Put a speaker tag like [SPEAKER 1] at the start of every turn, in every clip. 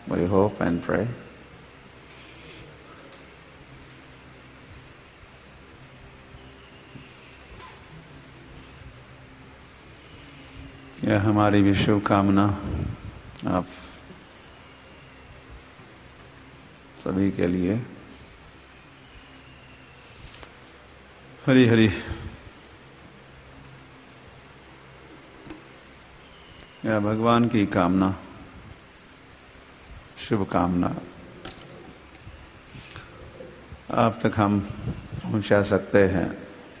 [SPEAKER 1] We hope and pray. यह हमारी भी शुभकामना आप सभी के लिए। हरि हरि। यह भगवान की कामना, शुभकामना आप तक हम पहुंचा सकते हैं।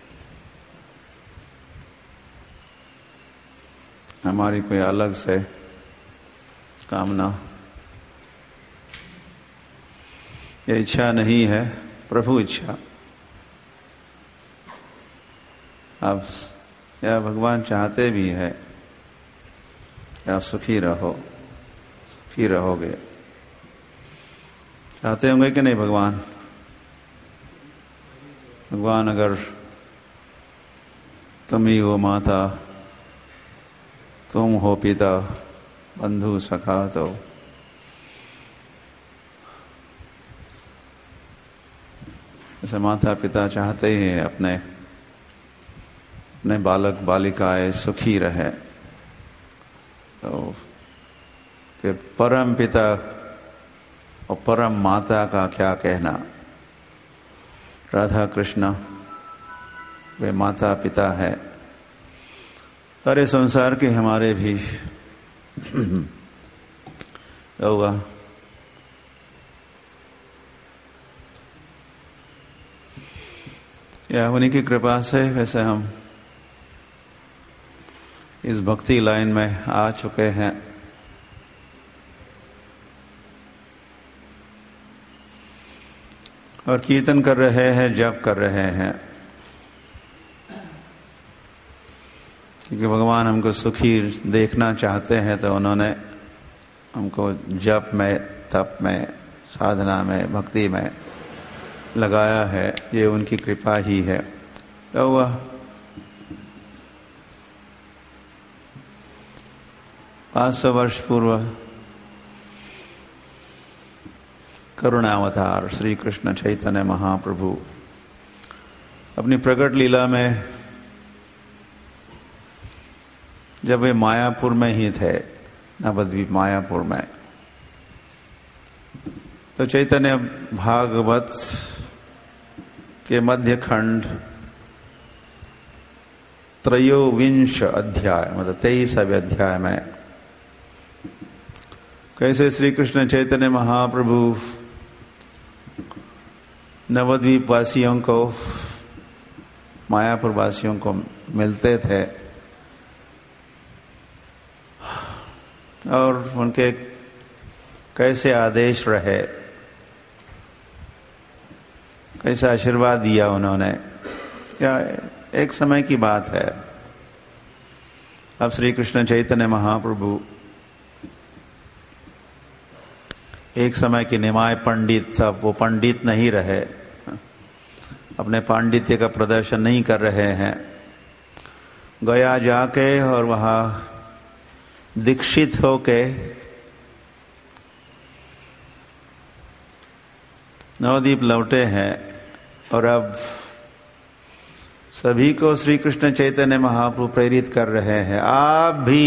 [SPEAKER 1] हमारी कोई अलग से कामना ये इच्छा नहीं है, प्रभु इच्छा। आप या भगवान चाहते भी है कि आप सुखी रहो, सुखी रहोगे। चाहते होंगे कि नहीं भगवान? भगवान अगर तुम ही हो माता, तुम हो पिता, बंधु सखा, तो ऐसे माता पिता चाहते ही हैं अपने बालक बालिकाएं सुखी रहे। तो फिर परम पिता और परम माता का क्या कहना। राधा कृष्ण वे माता पिता है। सारे संसार के हमारे भी होगा। या उन्हीं की कृपा से वैसे हम इस भक्ति लाइन में आ चुके हैं। और कीर्तन कर रहे हैं, जप कर रहे हैं, क्योंकि भगवान हमको सुखी देखना चाहते हैं। तो उन्होंने हमको जप में, तप में, साधना में, भक्ति में लगाया है। ये उनकी कृपा ही है। तो वह 500 वर्ष पूर्व करुणावतार श्री कृष्ण चैतन्य महाप्रभु अपनी प्रकट लीला में जब वे मायापुर में ही थे, नवद्वीप मायापुर में, तो चैतन्य भागवत के मध्य खंड त्रयोविंश अध्याय मतलब 23वें अध्याय में कैसे श्री कृष्ण चैतन्य महाप्रभु नवद्वीप वासियों को, मायापुर वासियों को मिलते थे और उनके कैसे आदेश रहे, कैसा आशीर्वाद दिया उन्होंने। या एक समय की बात है। अब श्री कृष्ण चैतन्य महाप्रभु एक समय के निमाय पंडित, तब वो पंडित नहीं रहे, अपने पांडित्य का प्रदर्शन नहीं कर रहे हैं। गया जाके और वहाँ दीक्षित होके नवद्वीप लौटे हैं। और अब सभी को श्री कृष्ण चैतन्य महाप्रभु प्रेरित कर रहे हैं, आप भी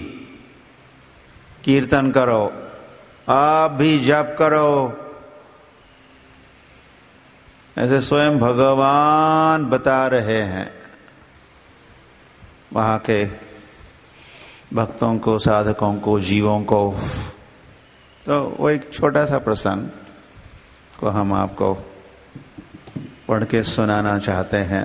[SPEAKER 1] कीर्तन करो, आप भी जप करो। ऐसे स्वयं भगवान बता रहे हैं वहाँ के भक्तों को, साधकों को, जीवों को। तो वो एक छोटा सा प्रसंग को हम आपको पढ़ के सुनाना चाहते हैं।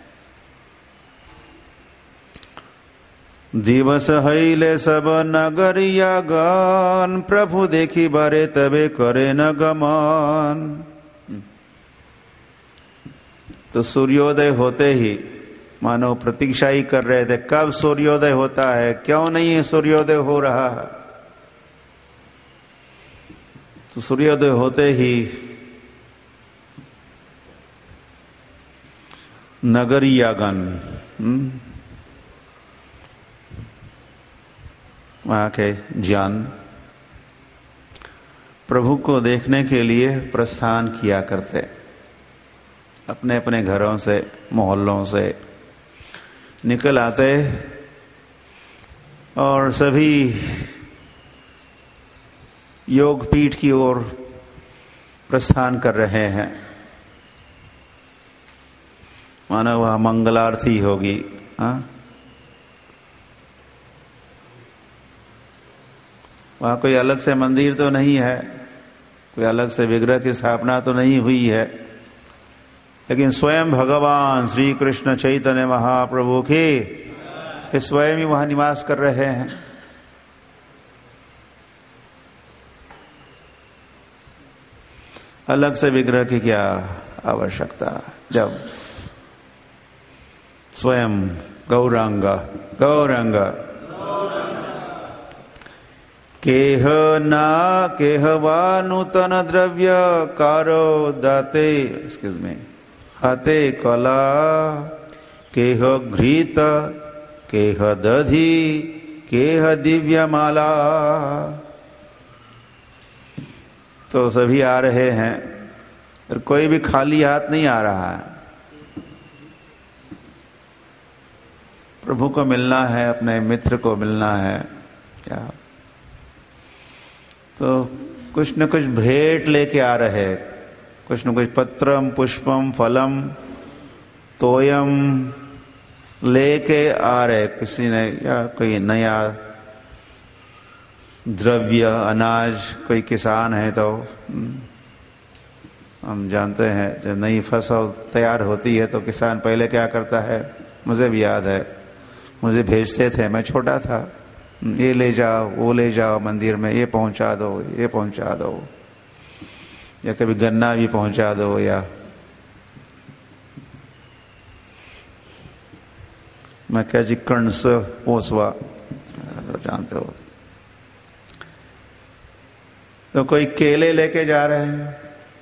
[SPEAKER 1] दिवस हईले सब नगरिया गन, प्रभु देखी बारे तबे करे न गमन। तो सूर्योदय होते ही मानो प्रतीक्षा ही कर रहे थे, कब सूर्योदय होता है, क्यों नहीं सूर्योदय हो रहा। तो सूर्योदय होते ही नगरियागण, वहाँ के जन प्रभु को देखने के लिए प्रस्थान किया करते, अपने अपने घरों से मोहल्लों से निकल आते और सभी योग पीठ की ओर प्रस्थान कर रहे हैं। मानो वह मंगलारती होगी। वहाँ कोई अलग से मंदिर तो नहीं है, कोई अलग से विग्रह की स्थापना तो नहीं हुई है, लेकिन स्वयं भगवान श्री कृष्ण चैतन्य महाप्रभु के स्वयं ही वहाँ निवास कर रहे हैं। अलग से विग्रह की क्या आवश्यकता, जब स्वयं गौरांग गौरांग केह ना केह वा नूतन द्रव्य कारो दाते एक्सक्यूज मी हाथे कला केह घृत केह दधि केह दिव्य माला। तो सभी आ रहे हैं और कोई भी खाली हाथ नहीं आ रहा है। प्रभु को मिलना है, अपने मित्र को मिलना है क्या, तो कुछ न कुछ भेंट लेके आ रहे, कुछ न कुछ पत्रम पुष्पम फलम तोयम लेके आ रहे। किसी ने या कोई नया द्रव्य अनाज, कोई किसान है तो हम जानते हैं जब नई फसल तैयार होती है तो किसान पहले क्या करता है, मुझे भी याद है, मुझे भेजते थे, मैं छोटा था, ये ले जाओ वो ले जाओ मंदिर में, ये पहुंचा दो ये पहुंचा दो, या कभी गन्ना भी पहुंचा दो, या मैं क्या जी कणस पोसवा, अगर जानते हो। तो कोई केले लेके जा रहे हैं,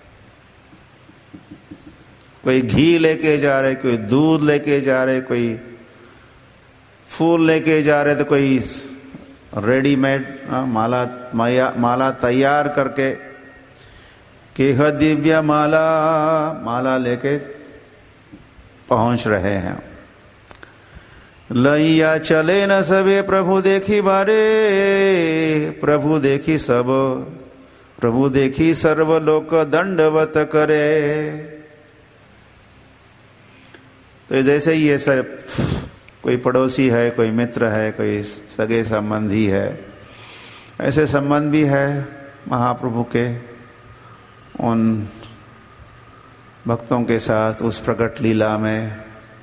[SPEAKER 1] कोई घी लेके जा रहे, कोई दूध लेके जा रहे, कोई फूल लेके जा रहे, तो कोई रेडीमेड माला तैयार करके केह दिव्य माला लेके पहुंच रहे हैं। लैया चले न सबे प्रभु देखी बारे, प्रभु देखी सब, प्रभु देखी सर्वलोक दंडवत करे। तो जैसे ही ये सब कोई पड़ोसी है, कोई मित्र है, कोई सगे संबंधी है, ऐसे संबंध भी है महाप्रभु के उन भक्तों के साथ उस प्रकट लीला में।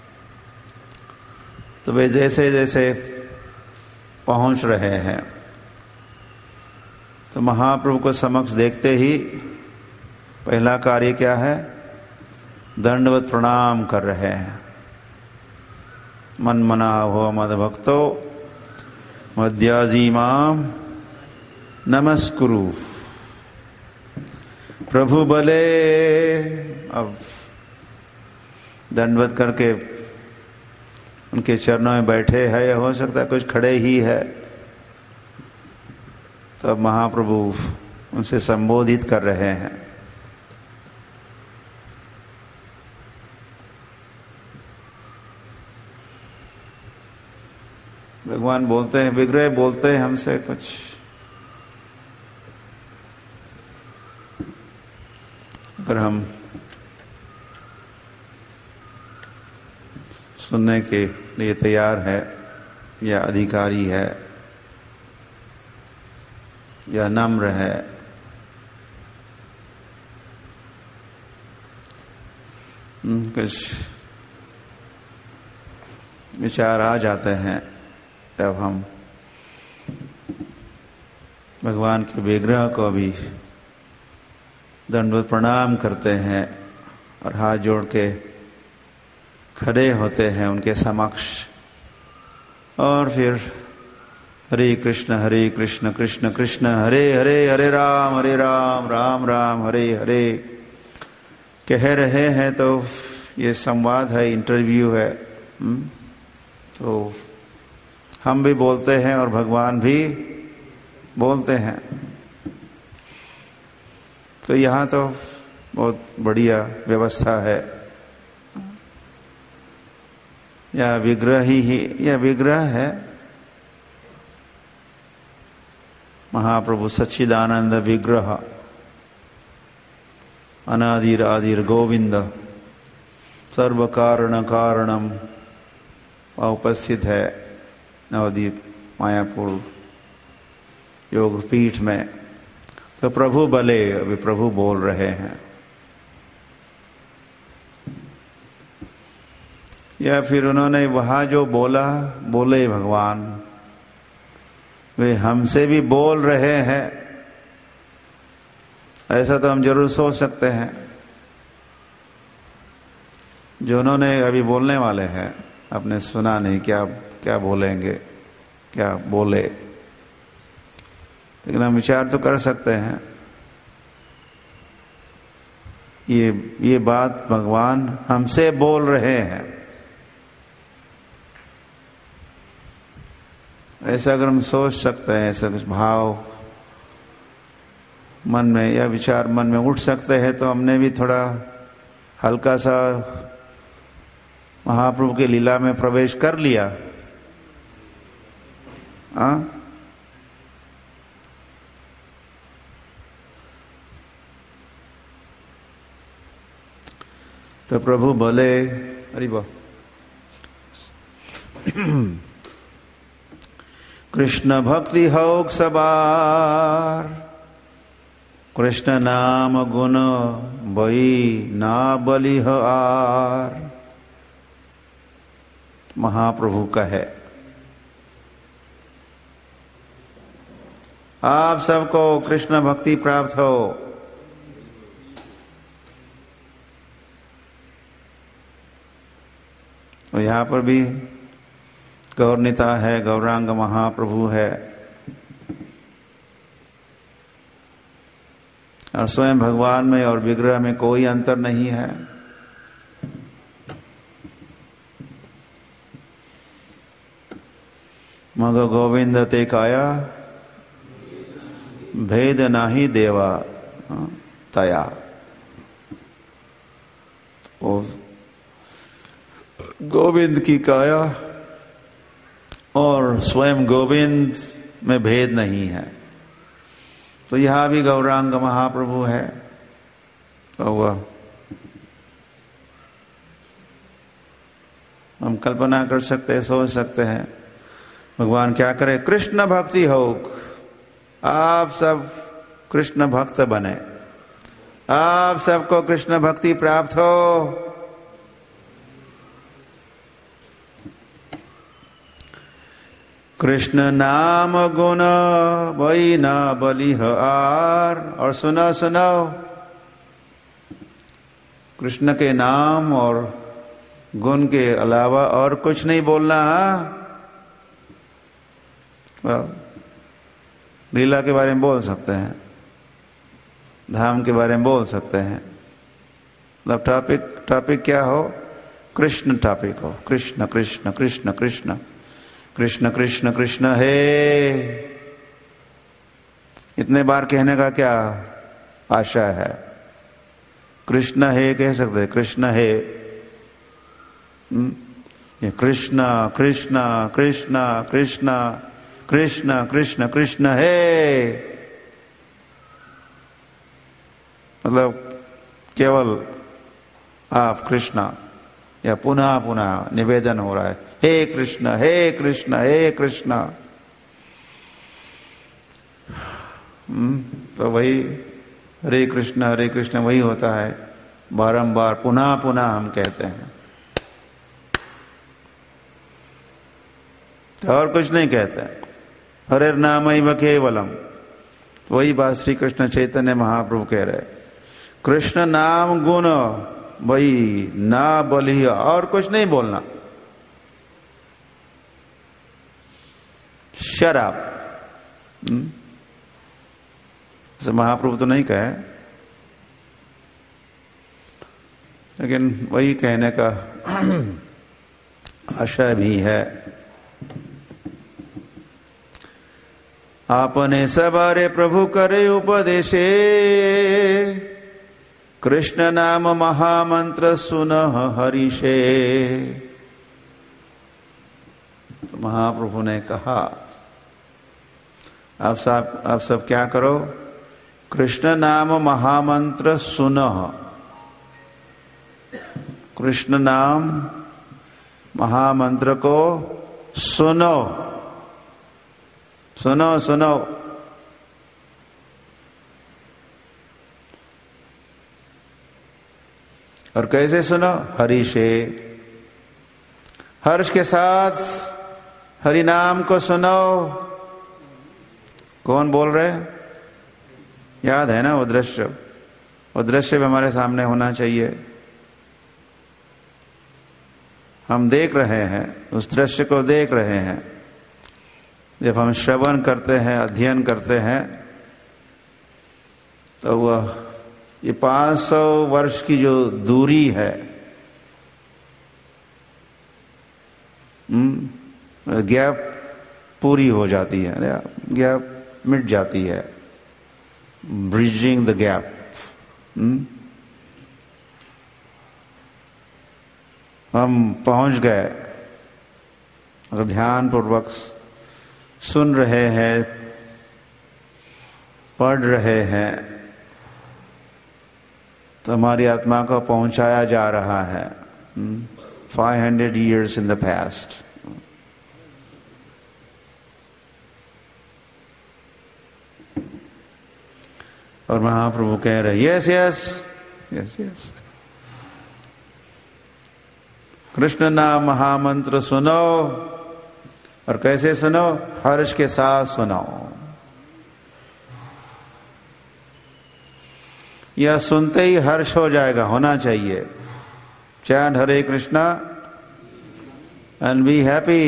[SPEAKER 1] तो वे जैसे जैसे पहुंच रहे हैं तो महाप्रभु को समक्ष देखते ही पहला कार्य क्या है, दंडवत प्रणाम कर रहे हैं। मन मना हो मद भक्तो मध्याजी माम नमस्कुरु। प्रभु भले, अब दंडवत करके उनके चरणों में बैठे हैं, या हो सकता है कुछ खड़े ही है, तो अब महाप्रभु उनसे संबोधित कर रहे हैं। भगवान बोलते हैं, विग्रह बोलते हैं हमसे कुछ, अगर हम सुनने के लिए तैयार है, या अधिकारी है, या नम्र है, कुछ विचार आ जाते हैं जब हम भगवान के विग्रह को भी दंडवत प्रणाम करते हैं और हाथ जोड़ के खड़े होते हैं उनके समक्ष, और फिर हरे कृष्ण कृष्ण कृष्ण हरे हरे, हरे राम राम राम हरे हरे कह रहे हैं। तो ये संवाद है, इंटरव्यू है। तो हम भी बोलते हैं और भगवान भी बोलते हैं। तो यहाँ तो बहुत बढ़िया व्यवस्था है। या विग्रह ही या विग्रह है, महाप्रभु सच्चिदानंद विग्रह, अनादिर आदिर गोविंद, सर्व कारण कारणम उपस्थित है नवदीप मायापुर योग पीठ में। तो प्रभु भले, अभी प्रभु बोल रहे हैं। या फिर उन्होंने वहाँ जो बोले भगवान, वे हमसे भी बोल रहे हैं, ऐसा तो हम जरूर सोच सकते हैं। जो उन्होंने अभी बोलने वाले हैं, आपने सुना नहीं क्या क्या बोलेंगे, क्या बोले, लेकिन हम विचार तो कर सकते हैं। ये बात भगवान हमसे बोल रहे हैं, ऐसा अगर हम सोच सकते हैं, ऐसा कुछ भाव मन में या विचार मन में उठ सकते हैं, तो हमने भी थोड़ा हल्का सा महाप्रभु की लीला में प्रवेश कर लिया। तो प्रभु बोले, अरे वाह, कृष्ण भक्ति होक सबार, कृष्ण नाम गुण बई ना बलिह आर। महाप्रभु का है, आप सबको कृष्ण भक्ति प्राप्त हो। और यहाँ पर भी गौरनीता है, गौरांग महाप्रभु है, और स्वयं भगवान में और विग्रह में कोई अंतर नहीं है। मग गोविंद ते काया भेद नाही देवा तया। और गोविंद की काया और स्वयं गोविंद में भेद नहीं है। तो यहां भी गौरांग महाप्रभु है। तो वह हम कल्पना कर सकते हैं, सोच सकते हैं, भगवान क्या करे, कृष्ण भक्ति हो, आप सब कृष्ण भक्त बने, आप सबको कृष्ण भक्ति प्राप्त हो। कृष्ण नाम गुण वही न बलिह आर। और सुनो सुनो, कृष्ण के नाम और गुण के अलावा और कुछ नहीं बोलना। लीला के बारे में बोल सकते हैं, धाम के बारे में बोल सकते हैं, मतलब टॉपिक क्या हो, कृष्ण टॉपिक हो, कृष्ण कृष्ण कृष्ण कृष्ण कृष्ण कृष्ण कृष्ण हे। इतने बार कहने का क्या आशा है? कृष्ण हे कह सकते, कृष्ण हे, ये कृष्ण कृष्ण कृष्ण कृष्ण कृष्ण कृष्ण कृष्ण हे, मतलब केवल आप कृष्ण, या पुनः पुनः निवेदन हो रहा है, हे कृष्ण हे कृष्ण हे कृष्ण। तो वही हरे कृष्ण वही होता है, बारंबार पुनः पुनः हम कहते हैं, तो और कुछ नहीं कहते हैं। हरे नामैव केवलम, वही बात श्री कृष्ण चैतन्य महाप्रभु कह रहे, कृष्ण नाम गुण वही ना बलि, और कुछ नहीं बोलना। शराब ऐसे महाप्रभु तो नहीं कहे, लेकिन वही कहने का आशय भी है। आपने सबरे प्रभु करे उपदेशे, कृष्ण नाम महामंत्र सुनह हरिषे। तो महाप्रभु ने कहा आप सब क्या करो, कृष्ण नाम महामंत्र सुनह, कृष्ण नाम महामंत्र को सुनो, सुनो सुनो। और कैसे सुनो, हरि से, हर्ष के साथ हरि नाम को सुनो। कौन बोल रहे हैं? याद है ना वो दृश्य? वो दृश्य भी हमारे सामने होना चाहिए। हम देख रहे हैं, उस दृश्य को देख रहे हैं। जब हम श्रवण करते हैं, अध्ययन करते हैं, तो वह ये 500 वर्ष की जो दूरी है, गैप पूरी हो जाती है, गैप मिट जाती है। Bridging the gap. हम पहुंच गए। अगर ध्यान पूर्वक सुन रहे हैं, पढ़ रहे हैं, तो हमारी आत्मा को पहुंचाया जा रहा है 500 years in the past। और महाप्रभु कह रहे yes yes yes yes, Krishna नाम महामंत्र सुनो। और कैसे सुनो? हर्ष के साथ सुनो। यह सुनते ही हर्ष हो जाएगा, होना चाहिए। Chant Hare Krishna and be happy.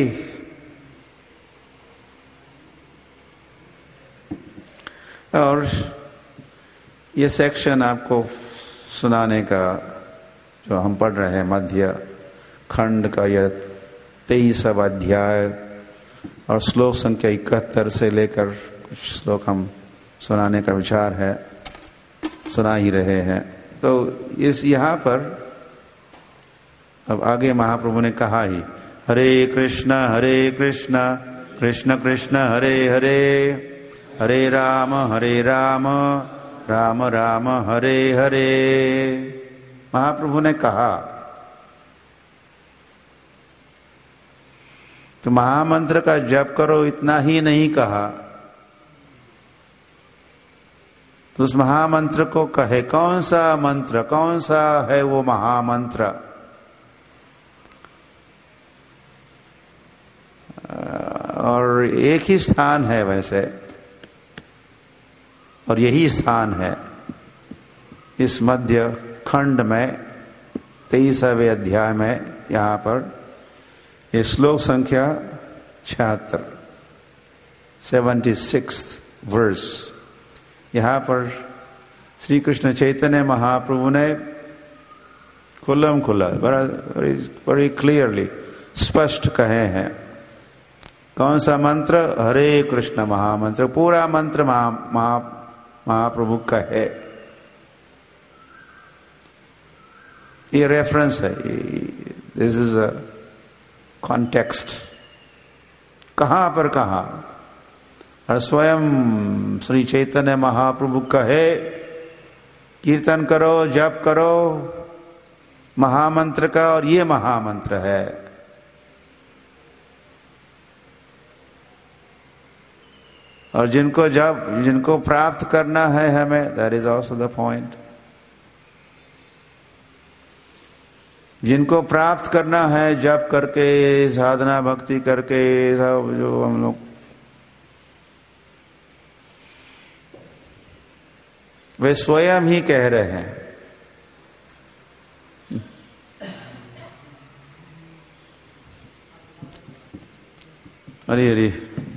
[SPEAKER 1] और ये सेक्शन आपको सुनाने का जो हम पढ़ रहे हैं, मध्य खंड का यह 23वां अध्याय और श्लोक संख्या 71 से लेकर कुछ श्लोक हम सुनाने का विचार है, सुना ही रहे हैं। तो इस यहाँ पर अब आगे महाप्रभु ने कहा ही, हरे कृष्ण कृष्ण कृष्ण हरे हरे, हरे राम राम राम हरे हरे। महाप्रभु ने कहा। तो महामंत्र का जप करो इतना ही नहीं कहा, तो उस महामंत्र को कहे कौन सा मंत्र, कौन सा है वो महामंत्र। और एक ही स्थान है वैसे, और यही स्थान है इस मध्य खंड में 23वें अध्याय में। यहाँ पर ये श्लोक संख्या 76 वर्स। यहाँ पर श्री कृष्ण चैतन्य महाप्रभु ने खुल्लम खुल्ला बड़ी क्लियरली स्पष्ट कहे हैं कौन सा मंत्र, हरे कृष्ण महामंत्र। पूरा मंत्र महाप्रभु का है। ये रेफरेंस है, दिस इज अ कॉन्टेक्स्ट। कहाँ पर कहा? और स्वयं श्री चैतन्य महाप्रभु कहे कीर्तन करो, जप करो महामंत्र का, और ये महामंत्र है। और जिनको प्राप्त करना है हमें, that is also the point. जिनको प्राप्त करना है जप करके, साधना भक्ति करके, सब जो हम लोग वे स्वयं ही कह रहे हैं। हरि हरि।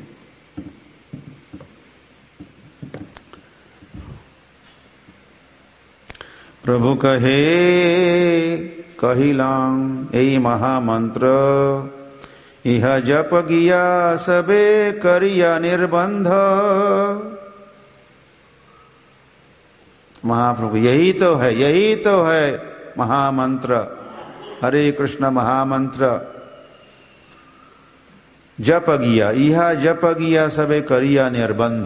[SPEAKER 1] प्रभु कहे कहिलां ए महामंत्र, इह जप गिया सबे करिया निर्बंध। महाप्रभु यही तो है महामंत्र, हरे कृष्ण महामंत्र। जप गिया, इहा जप गिया सबे करिया निर्बंध।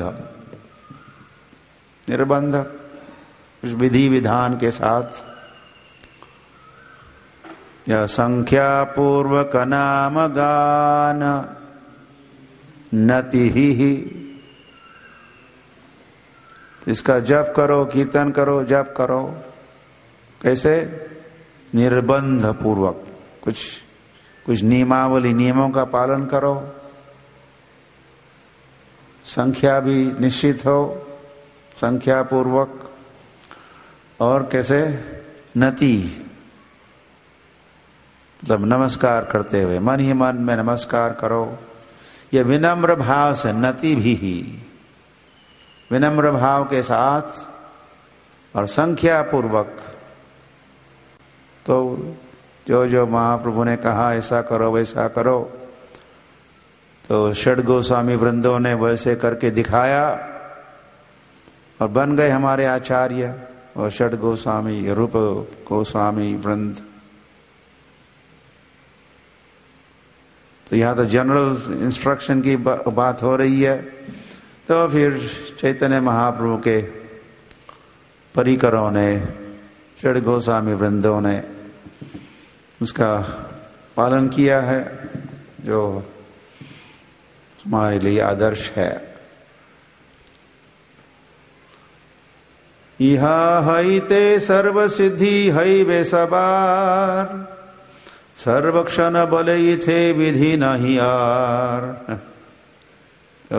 [SPEAKER 1] निर्बंध कुछ विधि विधान के साथ। यह संख्या पूर्वक नाम गान नति ही। इसका जप करो, कीर्तन करो, जप करो। कैसे? निर्बंध पूर्वक, कुछ नियमावली, नियमों का पालन करो। संख्या भी निश्चित हो, संख्या पूर्वक। और कैसे? नति, मतलब नमस्कार करते हुए, मन ही मन में नमस्कार करो। यह विनम्र भाव से, नति भी ही, विनम्र भाव के साथ और संख्या पूर्वक। तो जो महाप्रभु ने कहा ऐसा करो वैसा करो, तो षड गोस्वामी वृंदों ने वैसे करके दिखाया और बन गए हमारे आचार्य और षड गोस्वामी, रूप गोस्वामी वृंद। तो यहाँ तो जनरल इंस्ट्रक्शन की बात हो रही है। तो फिर चैतन्य महाप्रभु के परिकरों ने, षड गोस्वामी वृंदों ने उसका पालन किया है, जो हमारे लिए आदर्श है। इहा हई ते सर्व सिद्धि हई वे सबार, सर्वक्षण बलई थे विधि नहीं आर। तो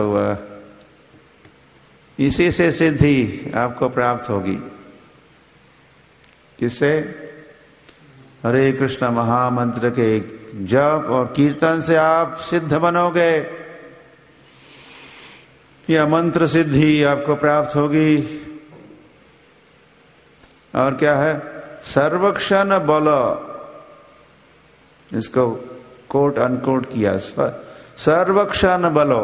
[SPEAKER 1] इसी से सिद्धि आपको प्राप्त होगी। किससे? हरे कृष्ण महामंत्र के जप और कीर्तन से आप सिद्ध बनोगे। यह मंत्र सिद्धि आपको प्राप्त होगी। और क्या है? सर्वक्षण बल, इसको कोट अनकोट किया, सर्वक्षण बलो।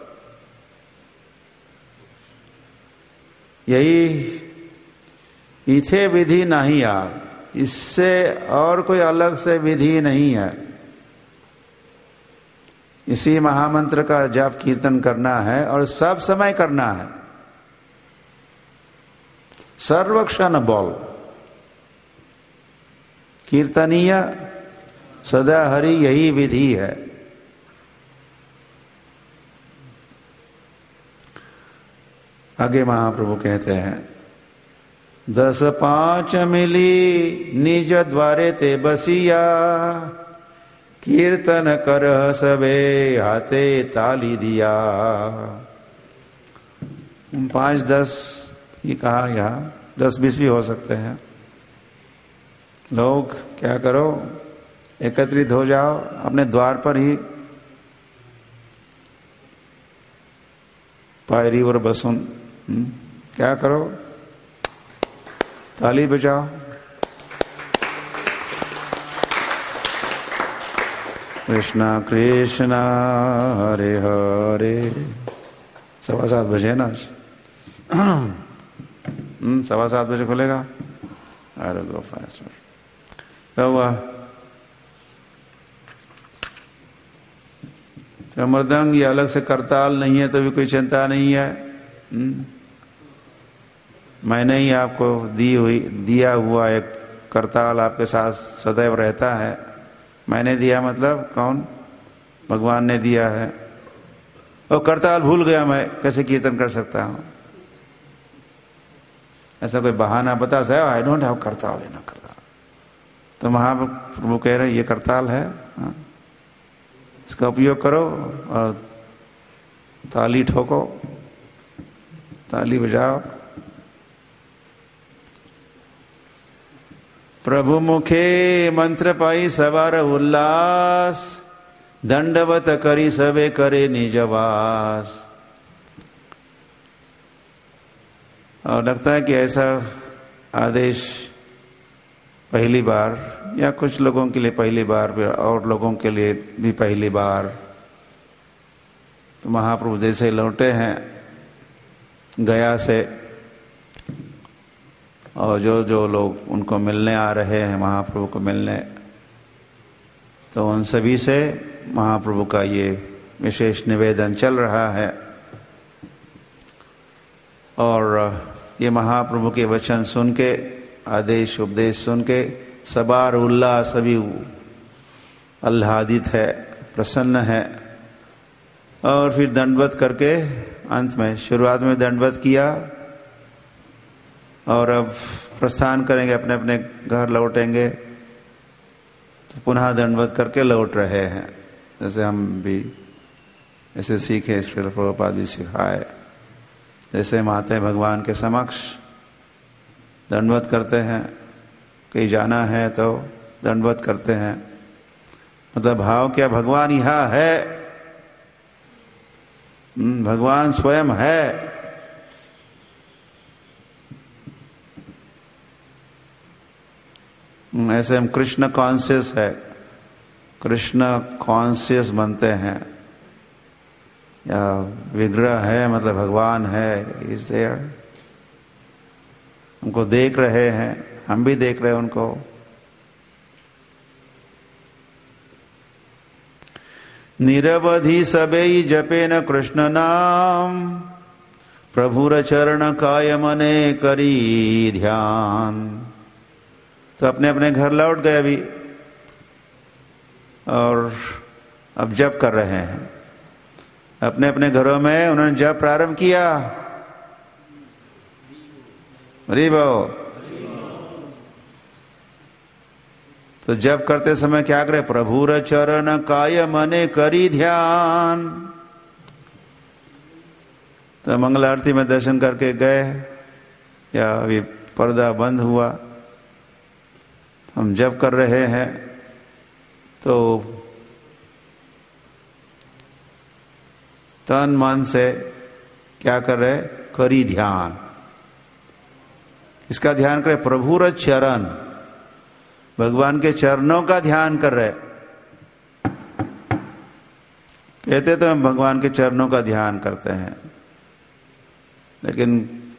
[SPEAKER 1] यही इथे विधि नहीं यार, इससे और कोई अलग से विधि नहीं है। इसी महामंत्र का जाप कीर्तन करना है और सब समय करना है। सर्वक्षण बोल, कीर्तनीय सदा हरि, यही विधि है। आगे महाप्रभु कहते हैं, 10-5 मिली निज द्वारे ते बसिया, कीर्तन कर सबे हाथे ताली दिया। 5-10 ये कहा, यहाँ 10-20 भी हो सकते हैं। लोग क्या करो, एकत्रित हो जाओ अपने द्वार पर ही, पायरी और बसुन, क्या करो, ताली बजाओ। कृष्णा कृष्णा हरे हरे। 7:15 बजे ना, 7:15 बजे खुलेगा। अरे गो फास्ट। तो मृदंग ये अलग से करताल नहीं है तो भी कोई चिंता नहीं है। मैंने ही आपको दिया हुआ एक करताल आपके साथ सदैव रहता है। मैंने दिया मतलब कौन? भगवान ने दिया है। और करताल भूल गया मैं, कैसे कीर्तन कर सकता हूँ? ऐसा कोई बहाना बता सकता? आई डोंट हैव करताल, ना करताल। तो महाप्रभु कह रहे ये करताल है, इसका उपयोग करो और ताली ठोको, ताली बजाओ। प्रभु मुखे मंत्र पाई सवार उल्लास, दंडवत करी सबे करे निजवास। और लगता है कि ऐसा आदेश पहली बार, या कुछ लोगों के लिए पहली बार, और लोगों के लिए भी पहली बार। तो महाप्रभु जैसे लौटे हैं गया से, और जो जो लोग उनको मिलने आ रहे हैं महाप्रभु को मिलने, तो उन सभी से महाप्रभु का ये विशेष निवेदन चल रहा है। और ये महाप्रभु के वचन सुन के, आदेश उपदेश सुन के सबार उल्लास, सभी आह्लादित है, प्रसन्न है। और फिर दंडवत करके अंत में, शुरुआत में दंडवत किया और अब प्रस्थान करेंगे, अपने अपने घर लौटेंगे, तो पुनः दंडवत करके लौट रहे हैं। जैसे हम भी ऐसे सीखे, श्रील प्रभुपाद जी सिखाए, जैसे हम आते हैं भगवान के समक्ष दंडवत करते हैं, कहीं जाना है तो दंडवत करते हैं। मतलब भाव क्या, भगवान यहाँ है, भगवान स्वयं है। ऐसे हम कृष्ण कॉन्शियस है, कृष्ण कॉन्शियस बनते हैं। या विग्रह है मतलब भगवान है, इज देयर, उनको देख रहे हैं, हम भी देख रहे हैं उनको। निरवधि सबे जपे न कृष्ण नाम, प्रभुर चरण काय मने करी ध्यान। तो अपने अपने घर लौट गए अभी, और अब जप कर रहे हैं अपने अपने घरों में। उन्होंने जप प्रारंभ किया, हरि बोल। तो जप करते समय क्या करे, प्रभुर चरण काय मने करी ध्यान। तो मंगल आरती में दर्शन करके गए, या अभी पर्दा बंद हुआ, हम जप कर रहे हैं, तो तन मन से क्या कर रहे, करी ध्यान। इसका ध्यान करे, प्रभुर चरण, भगवान के चरणों का ध्यान कर रहे। कहते तो हम भगवान के चरणों का ध्यान करते हैं, लेकिन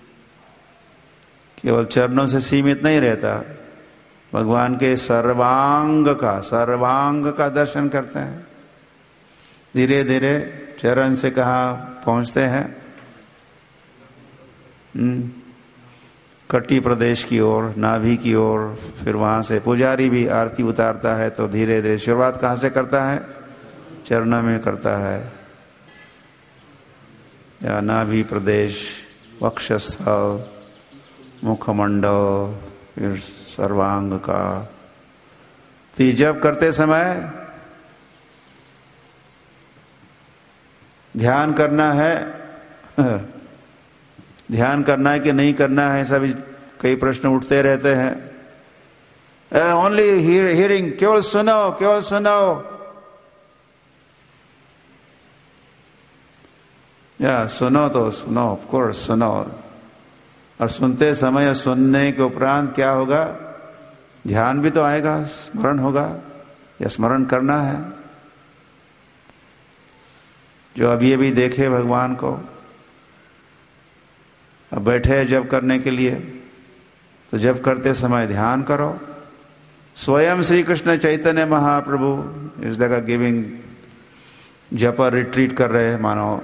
[SPEAKER 1] केवल चरणों से सीमित नहीं रहता, भगवान के सर्वांग का दर्शन करते हैं। धीरे धीरे चरण से कहाँ पहुंचते हैं, कटी प्रदेश की ओर, नाभि की ओर। फिर वहां से पुजारी भी आरती उतारता है, तो धीरे धीरे शुरुआत कहाँ से करता है, चरणों में करता है। या नाभि प्रदेश, वक्षस्थल, मुखमंडल, फिर सर्वांग का। तो ये जप करते समय ध्यान करना है, ध्यान करना है कि नहीं करना है, सभी कई प्रश्न उठते रहते हैं। ओनली हियरिंग, केवल सुनो, केवल सुनो। या सुनो तो सुनो, ऑफ कोर्स सुनो। और सुनते समय, सुनने के उपरांत क्या होगा, ध्यान भी तो आएगा, स्मरण होगा, या स्मरण करना है। जो अभी अभी देखे भगवान को, अब बैठे जप करने के लिए, तो जप करते समय ध्यान करो। स्वयं श्री कृष्ण चैतन्य महाप्रभु इस जगह गिविंग जपा रिट्रीट कर रहे हैं, मानो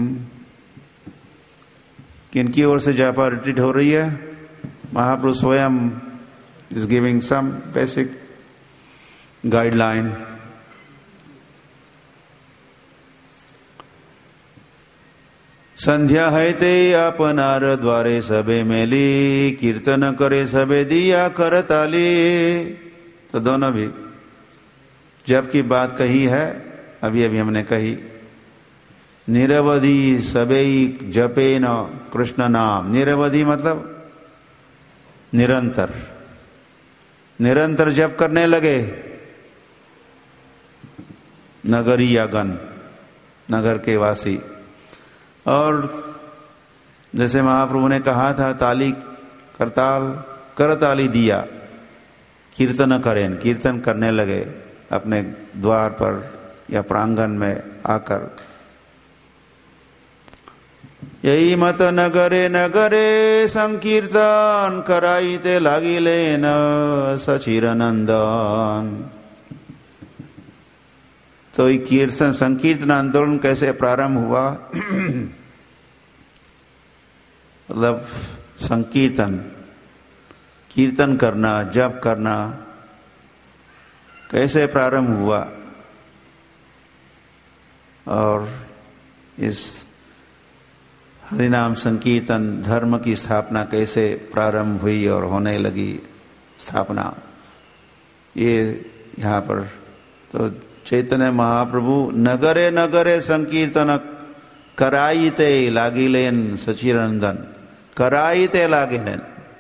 [SPEAKER 1] किनकी ओर से जपा रिट्रीट हो रही है, महाप्रभु स्वयं is giving some basic guideline. संध्या है ते अपनार द्वारे सबे मेली, कीर्तन करे सबे दिया कर ताली। तो दोनों भी जप की बात कही है, अभी अभी हमने कही। निरवधि सबे जपे न कृष्ण नाम। निरवधि मतलब निरंतर, निरंतर जप करने लगे। नगरी या गण, नगर के वासी। और जैसे महाप्रभु ने कहा था, ताली करताल कर ताली दिया, कीर्तन करें, कीर्तन करने लगे अपने द्वार पर या प्रांगण में आकर। यही मत नगरे नगरे संकीर्तन कराईते लागिले न सचिरनंदन। तो ये कीर्तन संकीर्तन आंदोलन कैसे प्रारंभ हुआ? मतलब संकीर्तन, कीर्तन करना, जप करना कैसे प्रारंभ हुआ और इस हरिनाम संकीर्तन धर्म की स्थापना कैसे प्रारंभ हुई और होने लगी स्थापना, ये यहाँ पर तो चैतन्य महाप्रभु नगरे नगरे संकीर्तन कराईते लागिलेन सचिरंदन। कराईते लागिलेन,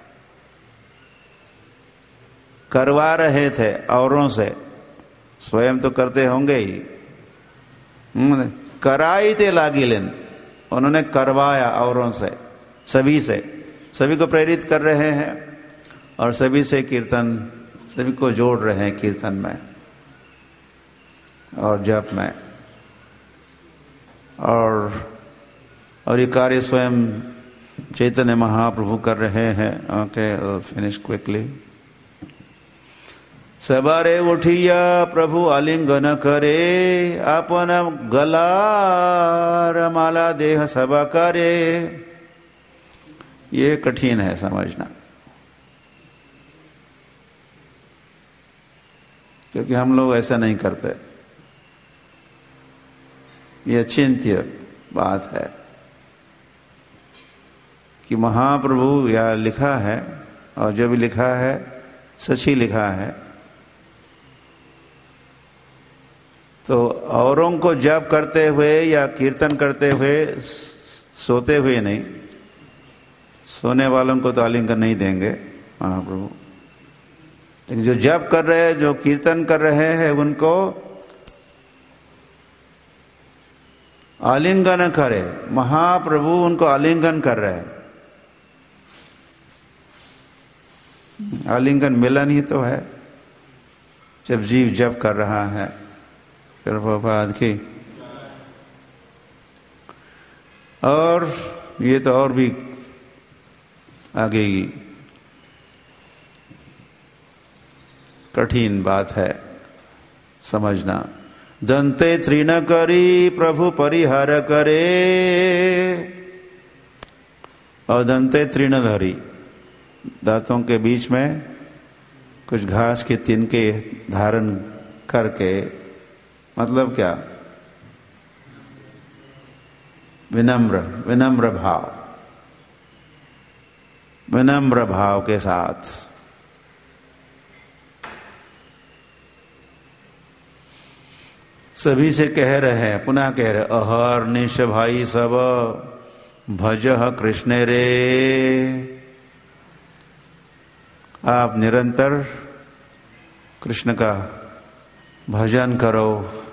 [SPEAKER 1] करवा रहे थे औरों से, स्वयं तो करते होंगे ही। कराईते लागिलेन, उन्होंने करवाया औरों से, सभी को प्रेरित कर रहे हैं और सभी से कीर्तन, सभी को जोड़ रहे हैं कीर्तन में और जप में। और ये कार्य स्वयं चैतन्य महाप्रभु कर रहे हैं। Okay, finish quickly. सवारे उठिया प्रभु आलिंगन करे, अपन गला माला देह सभा करे। ये कठिन है समझना, क्योंकि हम लोग ऐसा नहीं करते। ये चिंत्य बात है कि महाप्रभु या लिखा है, और जो भी लिखा है सच ही लिखा है। तो औरों को जप करते हुए या कीर्तन करते हुए, सोते हुए नहीं, सोने वालों को तो आलिंगन नहीं देंगे महाप्रभु, लेकिन जो जप कर रहे हैं, जो कीर्तन कर रहे हैं, उनको आलिंगन करे। महाप्रभु उनको आलिंगन कर रहे हैं। आलिंगन मिलन ही तो है जब जीव जप कर रहा है। प्रभुपाद की। और ये तो और भी आगे की कठिन बात है समझना। दंते तृण करी प्रभु परिहार करे, और दंते तृण धरी, दांतों के बीच में कुछ घास के तिनके धारण करके, मतलब क्या? विनम्र भाव के साथ सभी से कह रहे हैं, पुनः कह रहे, अहर्निश भाई सब भजह कृष्ण रे। आप निरंतर कृष्ण का भजन करो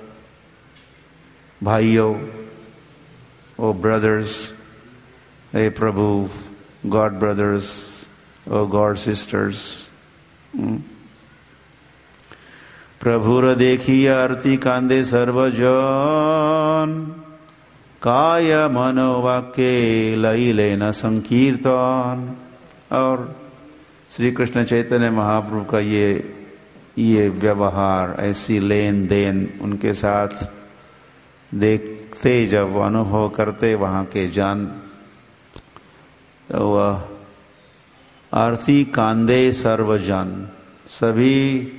[SPEAKER 1] भाइयों, ओ ब्रदर्स, ए प्रभु, God brothers, O God sisters. प्रभुर देखी आरती कांदे सर्वजन, काय मनोवाक्य लई लेना संकीर्तन। और श्री कृष्ण चैतन्य महाप्रभु का ये व्यवहार, ऐसी लेन देन उनके साथ देखते, जब अनुभव करते वहाँ के जन, तो वह आरती कांदे सर्वजन, सभी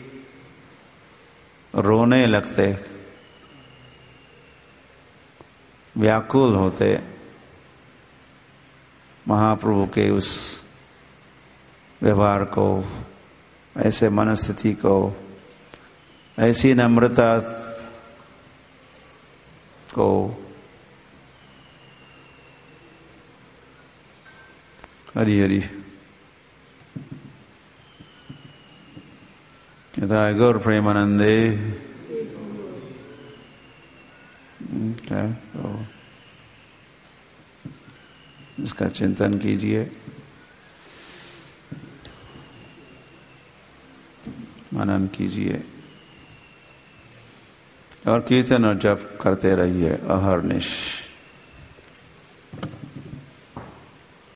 [SPEAKER 1] रोने लगते, व्याकुल होते महाप्रभु के उस व्यवहार को, ऐसे मनस्थिति को, ऐसी नम्रता को। हरि हरि। यथा गौर प्रेमानंदे। तो इसका चिंतन कीजिए। मनन कीजिए और कीर्तन और जप करते रहिए अहर्निश।